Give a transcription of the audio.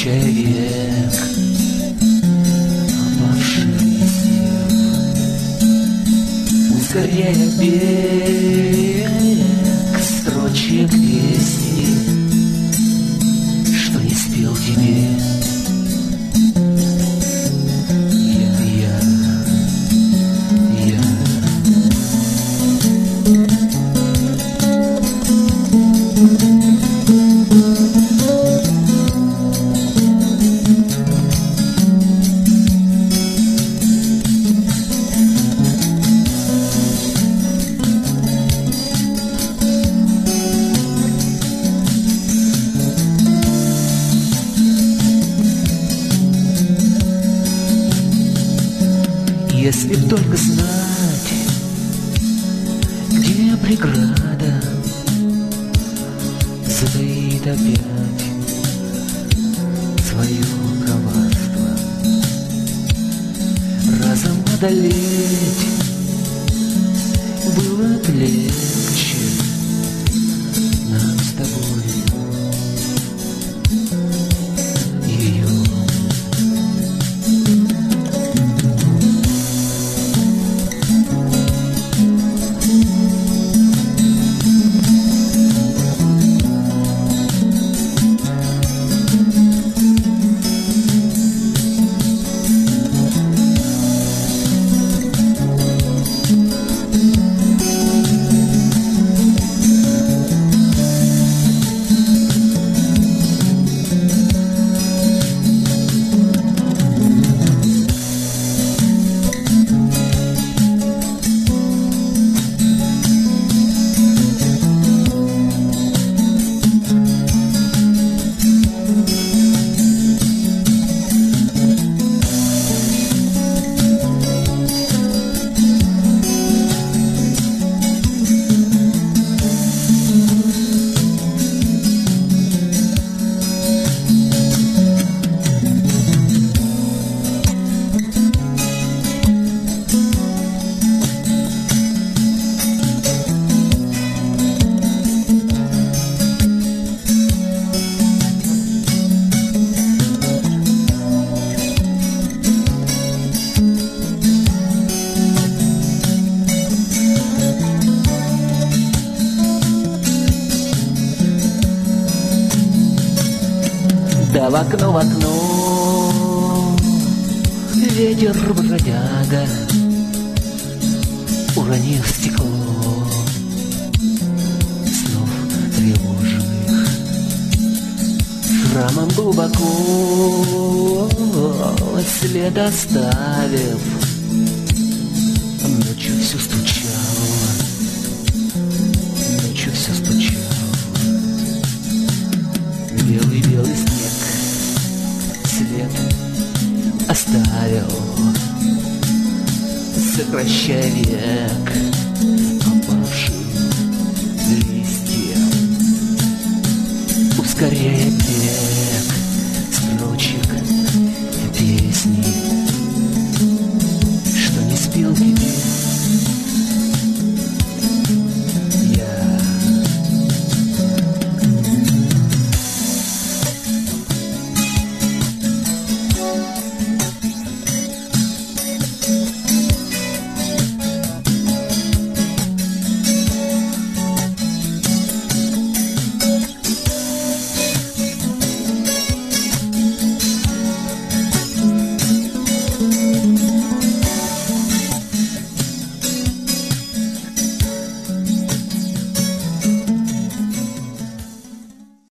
сокращая век опавших листьев, ускоряя бег строчек песни, что не спел тебе. Если б только знать, где преграда затаит опять свое коварство, разом одолеть было б легче нам с тобой ее. Да в окно ветер бродяга, уронил стекло снов тревожных, шрамом глубоко след оставив. Ночью все стучало, ночью все стучало. Белый-белый снег след оставил, сокращая век опавших листьев, ускоряя бег строчек песни.